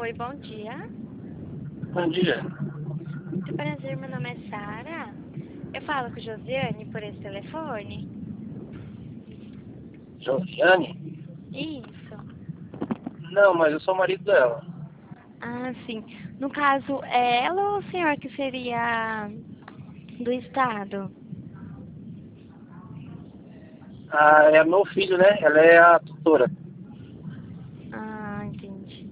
Oi, bom dia. Bom dia. Muito prazer, meu nome é Sara. Eu falo com Josiane por esse telefone? Josiane? Isso. Não, mas eu sou o marido dela. Ah, sim. No caso, é ela ou o senhor que seria do estado? Ah, é meu filho, né? Ela é a tutora.